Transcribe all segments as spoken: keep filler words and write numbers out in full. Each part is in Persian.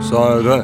سائقه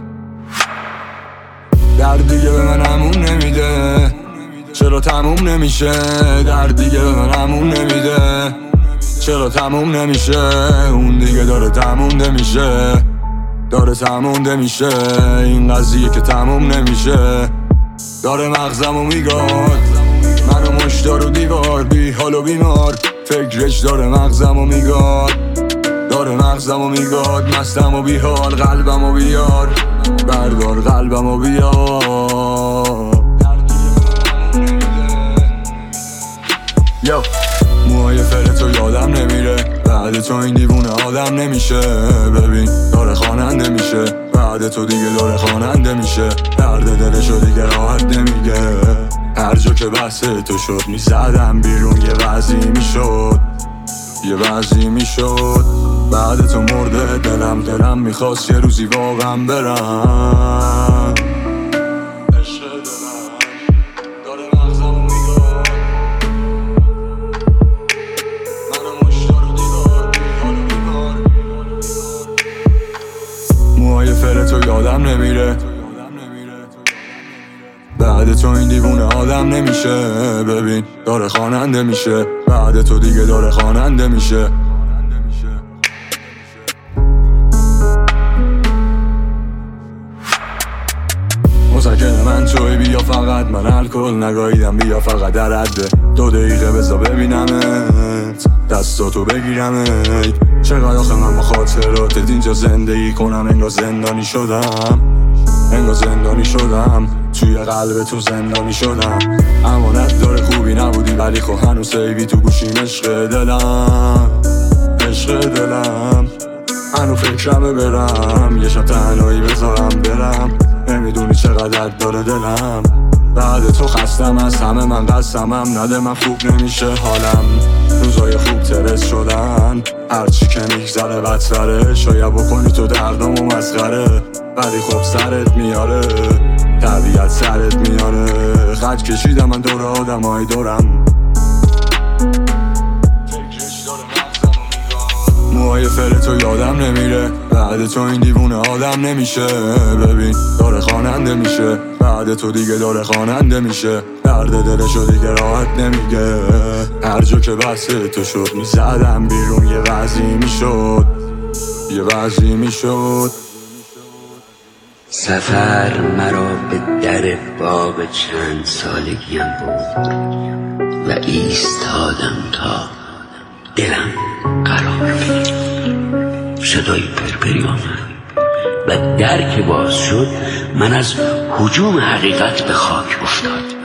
درد دیگه به من همون نمیده، چرا تموم نمیشه؟ درد دیگه به من همون نمیده، چرا تموم نمیشه؟ اون دیگه داره تموم نمیشه، داره تموم میشه. این قضیه که تموم نمیشه داره مغزمو میگاد، منو مشتار و دیوار، بی حال و بیمار، فکرش داره مغزمو میگاد، داره مغزمو میگاد. مستم و بی حال، قلبمو بیار، بردار قلبمو بیار. یو موهای فرتو یادم نمیره، بعد تو این دیوونه آدم نمیشه. ببین داره خواننده میشه، بعد تو دیگه داره خواننده میشه. درد دلشو دیگه راحت نمیگه، هر جا که بحث تو شد میزدم بیرون، یه وضعی میشد، یه وضعی میشد. بعد تو مرده دلم، دلم میخواست یه روزی واقعا برم. موهای فرتو یادم نمیره، بعد تو این دیوونه آدم نمیشه. ببین داره خواننده میشه، بعد تو دیگه داره خواننده میشه. مسکن من توی، بیا فقط من الکل نگاهیدم، بیا فقط در حده دو دقیقه بذار ببینمت، دستاتو بگیرمت. چقدر آخه من با خاطراتت اینجا زندگی کنم، انگار زندانی شدم، انگار زندانی شدم، توی قلب تو زندانی شدم. امانت داره خوبی نبودی، ولی خب هنوز سیبی تو گوشیم. عشق دلم، عشق دلم، هنو فکرمه برم یه شب تنهایی بذارم برم. نمیدونی چقدر داره دلم، بعد تو خستم از همه، من قسمم نده من خوب نمیشه حالم. روزای خوب ترس شدن، هرچی که میگذره بدتره. شاید بکنی تو دردامو مسخره، ولی خب سرت میاره، طبیعت سرت میاره. خط کشیدم من دور آدمای دورم، موهای فرتو یادم نمیره، بعد تو این دیوونه آدم نمیشه. ببین داره خواننده میشه، بعد تو دیگه داره خواننده میشه. درد دلشو دیگه راحت نمیگه، هر جا که بحث تو شد میزدم بیرون، یه وضعی میشد، یه وضعی میشد. سفر مرا به در باغ چند سالگیم برد و ایستادم تا دلم قرار بگیرد. صدای پرپری آمد و در که باز شد، من از هجوم حقیقت به خاک افتاد.